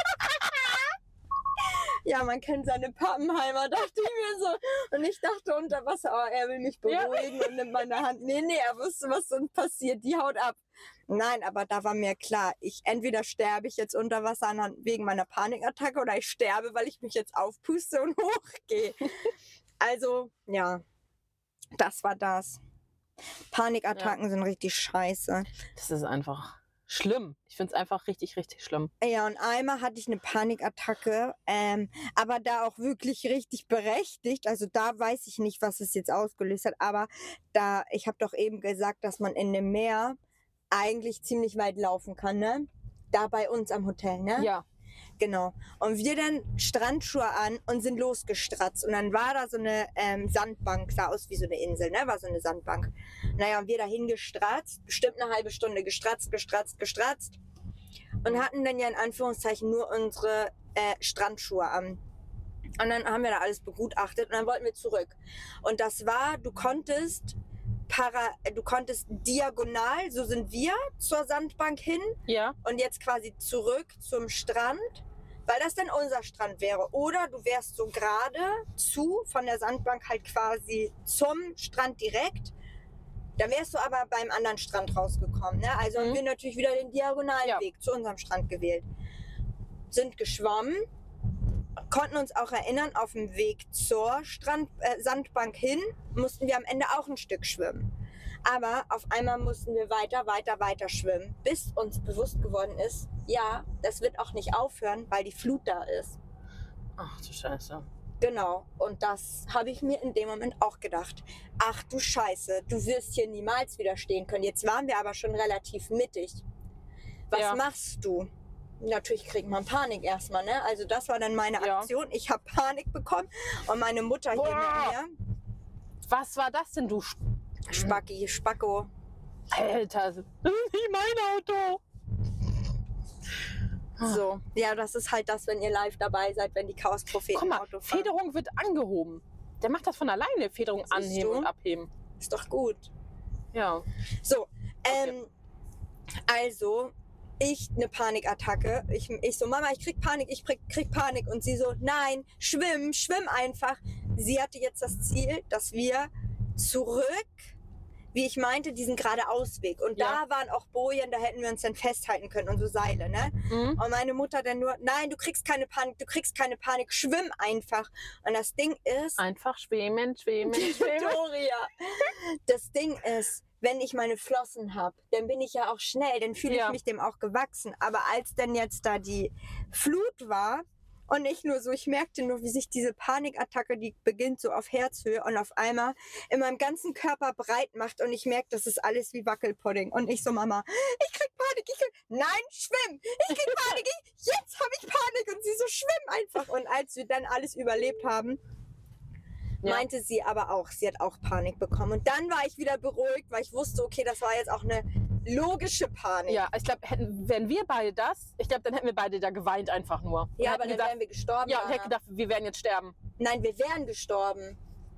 Ja, man kennt seine Pappenheimer, dachte ich mir so. Und ich dachte unter Wasser, oh, er will mich beruhigen ja. und nimmt meine Hand. Nee, nee, er wusste, was sonst passiert. Die haut ab. Nein, aber da war mir klar, ich entweder sterbe ich jetzt unter Wasser wegen meiner Panikattacke oder ich sterbe, weil ich mich jetzt aufpuste und hochgehe. Also, ja, das war das. Panikattacken ja. sind richtig scheiße. Das ist einfach schlimm. Ich finde es einfach richtig, richtig schlimm. Ja, und einmal hatte ich eine Panikattacke, ähm, aber da auch wirklich richtig berechtigt. Also da weiß ich nicht, was es jetzt ausgelöst hat, aber da, ich habe doch eben gesagt, dass man in dem Meer eigentlich ziemlich weit laufen kann, ne? Da bei uns am Hotel, ne? Ja. Genau. Und wir dann Strandschuhe an und sind losgestratzt. Und dann war da so eine ähm, Sandbank, sah aus wie so eine Insel, ne? War so eine Sandbank. Naja, und wir dahin gestratzt, bestimmt eine halbe Stunde gestratzt, gestratzt, gestratzt. Und hatten dann ja in Anführungszeichen nur unsere äh, Strandschuhe an. Und dann haben wir da alles begutachtet und dann wollten wir zurück. Und das war, du konntest para, du konntest diagonal, so sind wir, zur Sandbank hin. Ja. Und jetzt quasi zurück zum Strand, weil das dann unser Strand wäre. Oder du wärst so gerade zu, von der Sandbank halt quasi zum Strand direkt. Dann wärst du aber beim anderen Strand rausgekommen. Ne? Also mhm. haben wir natürlich wieder den diagonalen ja. Weg zu unserem Strand gewählt. Sind geschwommen, konnten uns auch erinnern, auf dem Weg zur Strand, äh, Sandbank hin, mussten wir am Ende auch ein Stück schwimmen. Aber auf einmal mussten wir weiter, weiter, weiter schwimmen, bis uns bewusst geworden ist, ja, das wird auch nicht aufhören, weil die Flut da ist. Ach du Scheiße. Genau, und das habe ich mir in dem Moment auch gedacht. Ach du Scheiße, du wirst hier niemals widerstehen können. Jetzt waren wir aber schon relativ mittig. Was ja. machst du? Natürlich kriegt man Panik erstmal, ne? Also das war dann meine ja. Aktion. Ich habe Panik bekommen und meine Mutter hier mit mir. Was war das denn, du Spacki, Spacko? Alter, das ist nicht mein Auto. So, ja, das ist halt das, wenn ihr live dabei seid, wenn die Chaos-Propheten Auto fahren. Federung wird angehoben. Der macht das von alleine, Federung Siehst anheben du? und abheben. Ist doch gut. Ja. So, ähm, okay. also, ich eine Panikattacke. Ich, ich so, Mama, ich krieg Panik, ich krieg, krieg Panik. Und sie so, nein, schwimm, schwimm einfach. Sie hatte jetzt das Ziel, dass wir zurück, wie ich meinte, diesen geradeausweg. Und ja. da waren auch Bojen, da hätten wir uns dann festhalten können und so Seile, ne? Mhm. Und meine Mutter dann nur, nein, du kriegst keine Panik, du kriegst keine Panik, schwimm einfach. Und das Ding ist... Einfach schwimmen, schwimmen, schwimmen. Victoria. Das Ding ist, wenn ich meine Flossen habe, dann bin ich ja auch schnell, dann fühle ich ja. mich dem auch gewachsen. Aber als dann jetzt da die Flut war, und nicht nur so, ich merkte nur, wie sich diese Panikattacke, die beginnt so auf Herzhöhe und auf einmal in meinem ganzen Körper breit macht und ich merke, das ist alles wie Wackelpudding. Und ich so, Mama, ich krieg Panik, ich krieg, nein, schwimm, ich krieg Panik, ich, jetzt habe ich Panik. Und sie so, schwimm einfach. Und als wir dann alles überlebt haben, ja. meinte sie aber auch, sie hat auch Panik bekommen. Und dann war ich wieder beruhigt, weil ich wusste, okay, das war jetzt auch eine logische Panik. Ja, ich glaube, wären wir beide das, ich glaube, dann hätten wir beide da geweint einfach nur. Ja, aber dann gedacht, wären wir gestorben. Ja, und hätte gedacht, wir werden jetzt sterben. Nein, wir wären gestorben.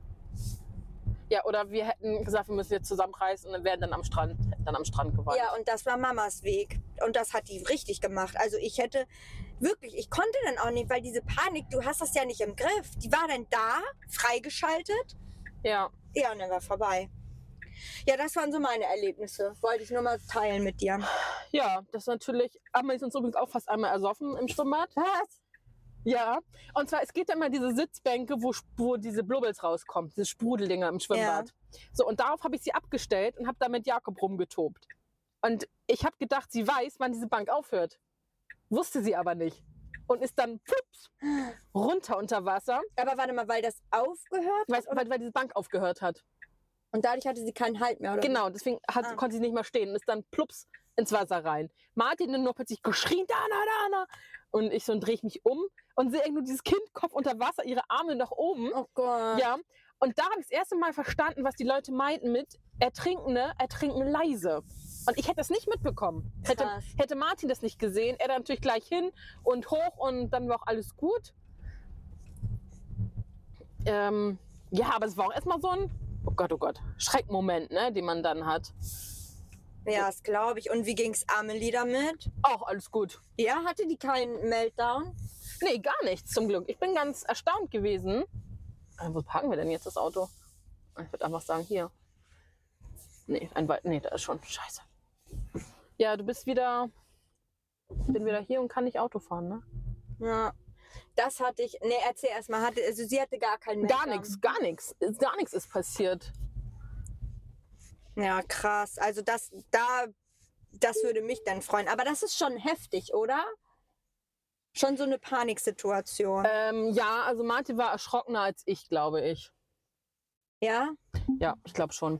Ja, oder wir hätten gesagt, wir müssen jetzt zusammenreißen und dann wären dann am Strand, dann am Strand geweint. Ja, und das war Mamas Weg. Und das hat die richtig gemacht. Also ich hätte wirklich, ich konnte dann auch nicht, weil diese Panik, du hast das ja nicht im Griff. Die war dann da, freigeschaltet. Ja. Ja, und dann war vorbei. Ja, das waren so meine Erlebnisse. Wollte ich nur mal teilen mit dir. Ja, das ist natürlich, haben wir uns übrigens auch fast einmal ersoffen im Schwimmbad. Was? Ja, und zwar, es gibt ja immer diese Sitzbänke, wo, wo diese Blubbels rauskommen, diese Sprudeldinger im Schwimmbad. Ja. So, und darauf habe ich sie abgestellt und habe da mit Jakob rumgetobt. Und ich habe gedacht, sie weiß, wann diese Bank aufhört. Wusste sie aber nicht. Und ist dann plups, runter unter Wasser. Aber warte mal, weil das aufgehört hat? Weil, weil diese Bank aufgehört hat. Und dadurch hatte sie keinen Halt mehr, oder? Genau, deswegen hat, ah. konnte sie nicht mehr stehen und ist dann plups ins Wasser rein. Martin dann nur plötzlich geschrien, Dana, Dana. Und ich so, drehe ich mich um und sehe nur dieses Kind, Kopf unter Wasser, ihre Arme nach oben. Oh Gott. Ja, und da habe ich das erste Mal verstanden, was die Leute meinten mit Ertrinkende ertrinken leise. Und ich hätte das nicht mitbekommen. Hätte, Krass. hätte Martin das nicht gesehen, er dann natürlich gleich hin und hoch und dann war auch alles gut. Ähm, ja, aber es war auch erstmal so ein, oh Gott, oh Gott, Schreckmoment, ne, den man dann hat. Ja, das glaube ich. Und wie ging's Amelie damit? Auch alles gut. Ja, hatte die keinen Meltdown? Nee, gar nichts zum Glück. Ich bin ganz erstaunt gewesen. Äh, wo parken wir denn jetzt das Auto? Ich würde einfach sagen, hier. Nee, ein Wald. Nee, da ist schon. Scheiße. Ja, du bist wieder. Bin wieder hier und kann nicht Auto fahren, ne? Ja. Das hatte ich. Nee, erzähl erst mal. Hatte, also sie hatte gar keinen Meltdown. Gar nichts, gar nichts. Gar nichts ist passiert. Ja, krass. Also das, da, das würde mich dann freuen. Aber das ist schon heftig, oder? Schon so eine Paniksituation. Ähm, ja, also Martin war erschrockener als ich, glaube ich. Ja? Ja, ich glaube schon.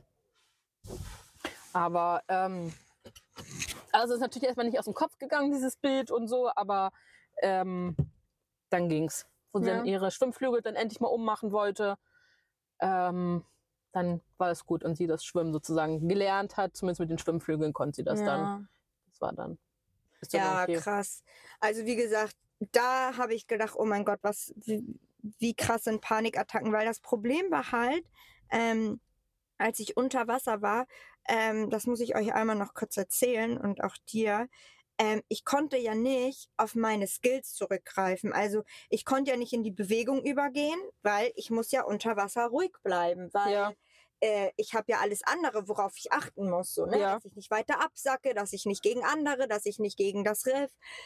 Aber, ähm, also ist natürlich erstmal nicht aus dem Kopf gegangen, dieses Bild und so, aber ähm, dann ging's. Wo sie Ja. dann ihre Schwimmflügel dann endlich mal ummachen wollte, ähm, dann war es gut und sie das Schwimmen sozusagen gelernt hat, zumindest mit den Schwimmflügeln konnte sie das Ja. dann. Das war dann. Ist dann Ja, okay. krass. Also wie gesagt, da habe ich gedacht, oh mein Gott, was, wie, wie krass sind Panikattacken, weil das Problem war halt, ähm, als ich unter Wasser war, ähm, das muss ich euch einmal noch kurz erzählen und auch dir, ähm, ich konnte ja nicht auf meine Skills zurückgreifen. Also ich konnte ja nicht in die Bewegung übergehen, weil ich muss ja unter Wasser ruhig bleiben, weil Ja. äh, ich habe ja alles andere, worauf ich achten muss, so, ne? Ja. Dass ich nicht weiter absacke, dass ich nicht gegen andere, dass ich nicht gegen das Riff.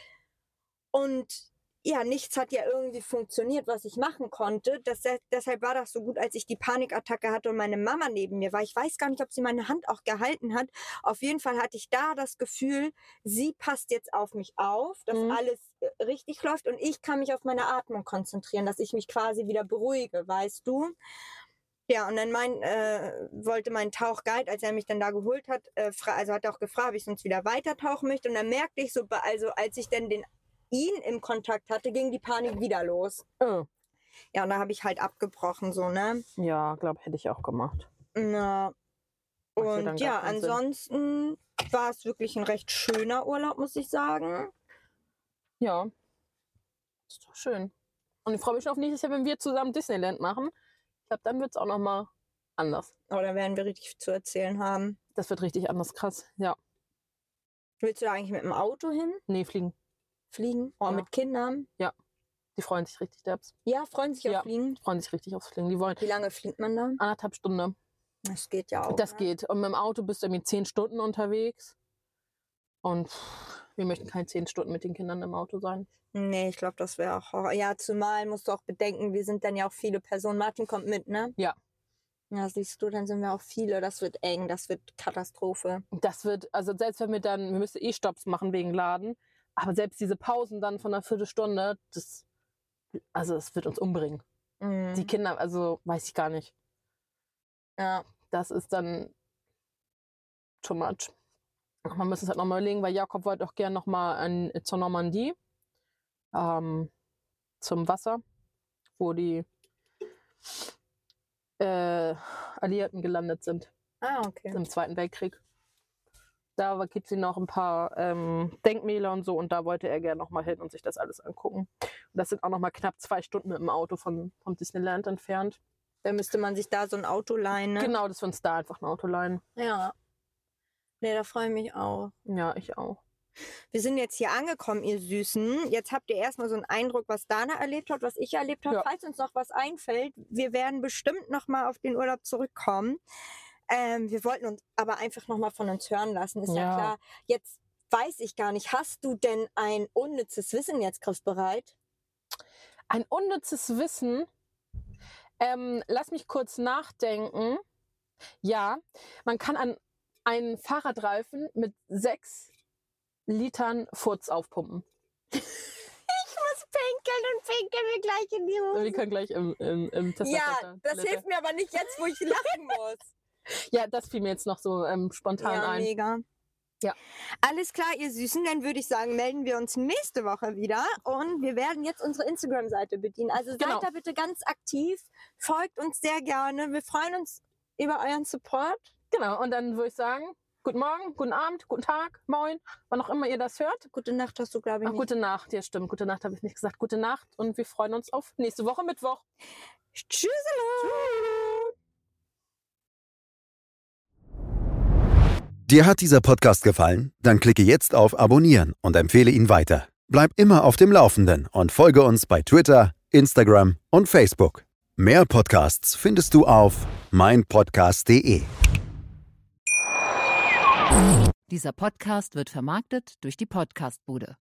Und ja, nichts hat ja irgendwie funktioniert, was ich machen konnte. Das, deshalb war das so gut, als ich die Panikattacke hatte und meine Mama neben mir war. Ich weiß gar nicht, ob sie meine Hand auch gehalten hat. Auf jeden Fall hatte ich da das Gefühl, sie passt jetzt auf mich auf, dass Mhm. alles äh, richtig läuft und ich kann mich auf meine Atmung konzentrieren, dass ich mich quasi wieder beruhige, weißt du? Ja, und dann mein, äh, wollte mein Tauchguide, als er mich dann da geholt hat, äh, fra- also hat er auch gefragt, ob ich sonst wieder weiter tauchen möchte. Und dann merkte ich so, be- also als ich dann den ihn im Kontakt hatte, ging die Panik wieder los. Oh. Ja, und da habe ich halt abgebrochen, so, ne? Ja, glaube hätte ich auch gemacht. Na, Macht ja dann und gar ja, keinen Sinn. ansonsten war es wirklich ein recht schöner Urlaub, muss ich sagen. Ja. Ist doch schön. Und ich freue mich schon auf nächstes Jahr, wenn wir zusammen Disneyland machen. Ich glaube, dann wird es auch nochmal anders. Aber da werden wir richtig zu erzählen haben. Das wird richtig anders, krass. Ja. Willst du da eigentlich mit dem Auto hin? Nee, fliegen. Fliegen? Oh, Ja. mit Kindern? Die freuen sich richtig, Derbs. Ja, freuen sich Ja. auf Fliegen. Die freuen sich richtig aufs Fliegen. Die wollen Wie lange fliegt man da? anderthalb Stunden. Das geht ja auch. Das ne? geht. Und mit dem Auto bist du irgendwie zehn Stunden unterwegs. Und pff, wir möchten keine zehn Stunden mit den Kindern im Auto sein. Nee, ich glaube, das wäre auch Horror. Ja, zumal musst du auch bedenken, wir sind dann ja auch viele Personen. Martin kommt mit, ne? Ja. Ja, siehst du, dann sind wir auch viele. Das wird eng, das wird Katastrophe. Das wird, also selbst wenn wir dann, wir müssen eh Stopps machen wegen Laden, aber selbst diese Pausen dann von einer Viertelstunde, das, also es wird uns umbringen. Mhm. Die Kinder, also weiß ich gar nicht. Ja. Das ist dann too much. Man muss es halt nochmal überlegen, weil Jakob wollte auch gerne nochmal zur Normandie, ähm, zum Wasser, wo die äh, Alliierten gelandet sind Ah, okay. im Zweiten Weltkrieg. Da gibt es noch ein paar ähm, Denkmäler und so und da wollte er gerne nochmal hin und sich das alles angucken. Und das sind auch nochmal knapp zwei Stunden mit dem Auto von, vom Disneyland entfernt. Da müsste man sich da so ein Auto leihen, ne? Genau, dass wir uns da einfach ein Auto leihen. Ja. Nee, da freue ich mich auch. Ja, ich auch. Wir sind jetzt hier angekommen, ihr Süßen. Jetzt habt ihr erstmal so einen Eindruck, was Dana erlebt hat, was ich erlebt habe. Ja. Falls uns noch was einfällt, wir werden bestimmt nochmal auf den Urlaub zurückkommen. Ähm, wir wollten uns aber einfach nochmal von uns hören lassen. Ist ja. Ja. klar. Jetzt weiß ich gar nicht, hast du denn ein unnützes Wissen jetzt griffbereit? Ein unnützes Wissen. Ähm, lass mich kurz nachdenken. Ja, man kann an einen Fahrradreifen mit sechs Litern Furz aufpumpen. Ich muss pinkeln und pinkeln wir gleich in die Hose. Wir können gleich im, im, im Ja, das hilft mir aber nicht jetzt, wo ich lachen muss. Ja, das fiel mir jetzt noch so ähm, spontan Ja, ein. mega. Ja. Alles klar, ihr Süßen, dann würde ich sagen, melden wir uns nächste Woche wieder und wir werden jetzt unsere Instagram-Seite bedienen. Also seid Genau. da bitte ganz aktiv, folgt uns sehr gerne. Wir freuen uns über euren Support. Genau, und dann würde ich sagen, guten Morgen, guten Abend, guten Tag, moin, wann auch immer ihr das hört. Gute Nacht hast du, glaube ich, Ach, nicht. gute Nacht, ja stimmt, gute Nacht habe ich nicht gesagt. Gute Nacht und wir freuen uns auf nächste Woche Mittwoch. Tschüss. Dir hat dieser Podcast gefallen? Dann klicke jetzt auf Abonnieren und empfehle ihn weiter. Bleib immer auf dem Laufenden und folge uns bei Twitter, Instagram und Facebook. Mehr Podcasts findest du auf meinpodcast punkt de. Dieser Podcast wird vermarktet durch die Podcast-Bude.